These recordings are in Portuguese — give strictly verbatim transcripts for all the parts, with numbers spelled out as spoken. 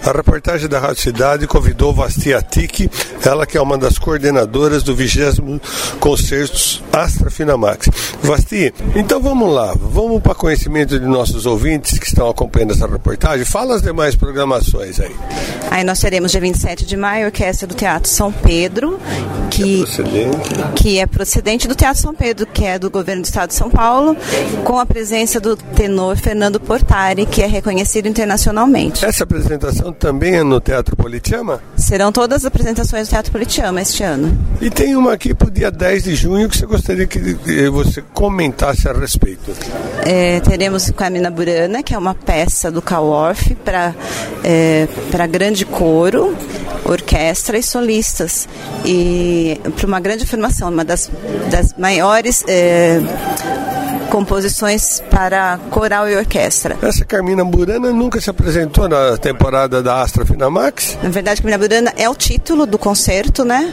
A reportagem da Rádio Cidade convidou Vastia Tic, ela que é uma das coordenadoras do vigésimo Concertos Astra Finamax. Vasti, então vamos lá, vamos para conhecimento de nossos ouvintes que estão acompanhando essa reportagem. Fala as demais programações aí. Aí nós teremos dia vinte e sete de maio a Orquestra do Teatro São Pedro, que, é procedente. que é procedente do Teatro São Pedro, que é do governo do estado de São Paulo, com a presença do tenor Fernando Portari, que é reconhecido internacionalmente. Essa apresentação também é no Teatro Politeama? Serão todas as apresentações do Teatro Politeama este ano. E tem uma aqui para o dia dez de junho que você gostaria que você comentasse a respeito. É, teremos Carmina Burana, que é uma peça do Kaworf para é, para grande coro, orquestra e solistas. E para uma grande formação, uma das, das maiores é, composições para coral e orquestra. Essa Carmina Burana nunca se apresentou na temporada da Astra Finamax? Na verdade, Carmina Burana é o título do concerto, né?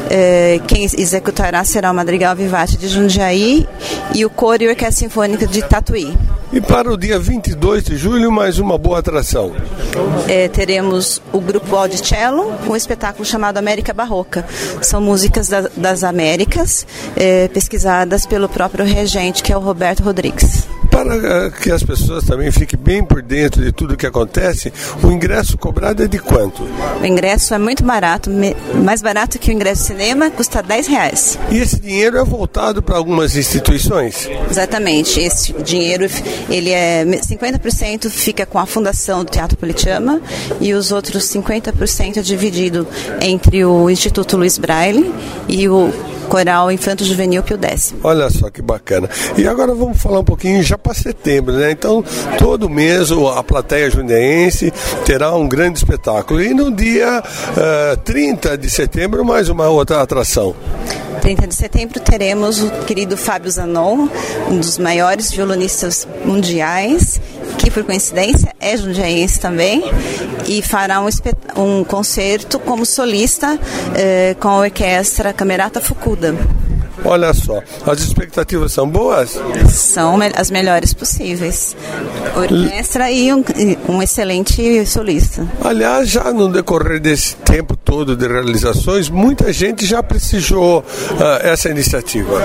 É, quem executará será o Madrigal Vivace de Jundiaí e o Coro e Orquestra Sinfônica de Tatuí. E para o dia vinte e dois de julho, mais uma boa atração. É, teremos o grupo Audicello com um espetáculo chamado América Barroca. São músicas da, das Américas, é, pesquisadas pelo próprio regente, que é o Roberto Rodrigues. Para que as pessoas também fiquem bem por dentro de tudo que acontece, o ingresso cobrado é de quanto? O ingresso é muito barato, mais barato que o ingresso de cinema, custa dez reais. E esse dinheiro é voltado para algumas instituições? Exatamente, esse dinheiro ele é cinquenta por cento fica com a Fundação do Teatro Politeama e os outros cinquenta por cento é dividido entre o Instituto Luiz Braille e o Coral Infanto Juvenil Pio Décimo. Olha só que bacana. E agora vamos falar um pouquinho já para setembro, né? Então, todo mês a plateia jundiaense terá um grande espetáculo. E no dia uh, trinta de setembro, mais uma outra atração. trinta de setembro teremos o querido Fábio Zanon, um dos maiores violonistas mundiais, que por coincidência é jundiaense também, e fará um, um concerto como solista eh, com a orquestra Camerata Fukuda. Olha só, as expectativas são boas? São as melhores possíveis. Orquestra e um, um excelente solista. Aliás, já no decorrer desse tempo todo de realizações, muita gente já prestigiou uh, essa iniciativa.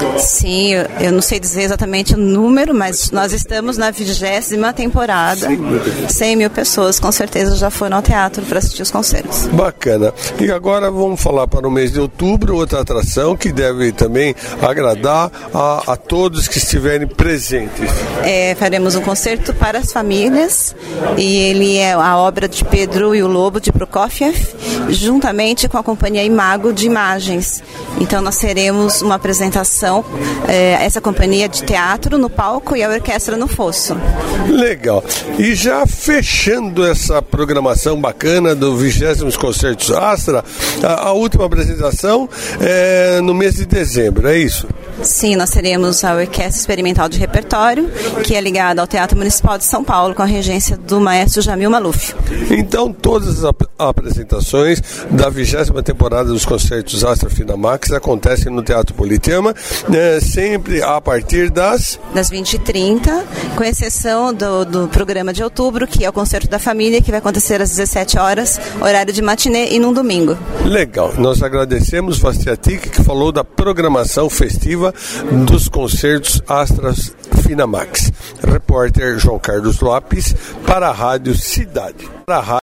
Sim, eu, eu não sei dizer exatamente o número, mas nós estamos na vigésima temporada. cem mil pessoas, com certeza, já foram ao teatro para assistir os concertos. Bacana. E agora vamos falar para o mês de outubro, outra atração que deve também agradar a, a todos que estiverem presentes. É, faremos um concerto para as famílias e ele é a obra de Pedro e o Lobo de Prokofiev, juntamente com a companhia Imago de Imagens. Então nós teremos uma apresentação, é, essa companhia de teatro no palco e a orquestra no fosso. Legal. E já fechando essa programação bacana do vigésimo Concertos Astra, a, a última apresentação é no mês de dezembro, é isso? Sim, nós teremos a Orquestra Experimental de Repertório, que é ligada ao Teatro Municipal de São Paulo, com a regência do maestro Jamil Maluf. Então, todas as ap- apresentações da vigésima temporada dos Concertos Astra Finamax acontecem no Teatro Politeama, né, sempre a partir das... Das vinte e trinta, com exceção do, do programa de outubro, que é o Concerto da Família, que vai acontecer às dezessete horas, horário de matinê e num domingo. Legal. Nós agradecemos Vastia Tic, que falou da programação festiva dos Concertos Astra Finamax. Repórter João Carlos Lopes para a Rádio Cidade. Para a